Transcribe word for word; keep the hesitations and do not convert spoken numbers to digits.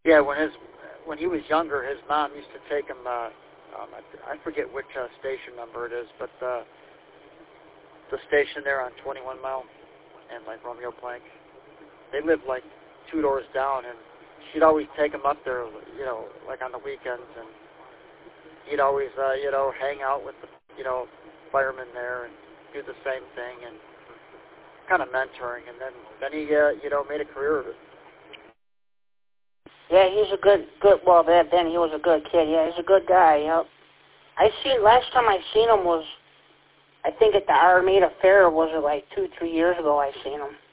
Yeah, when his when he was younger, his mom used to take him. Uh, um, I, I forget which uh, station number it is, but uh, the station there on twenty-one Mile and like Romeo Plank. They lived like two doors down, and she'd always take him up there, you know, like on the weekends, and he'd always, uh, you know, hang out with the, you know, firemen there and do the same thing and kind of mentoring, and then then he, uh, you know, made a career of it. Yeah, he's a good, good. Well, then then he was a good kid. Yeah, he's a good guy. Yep. I seen last time I seen him was, I think at the Armada Fair. Was it like two, three years ago? I seen him.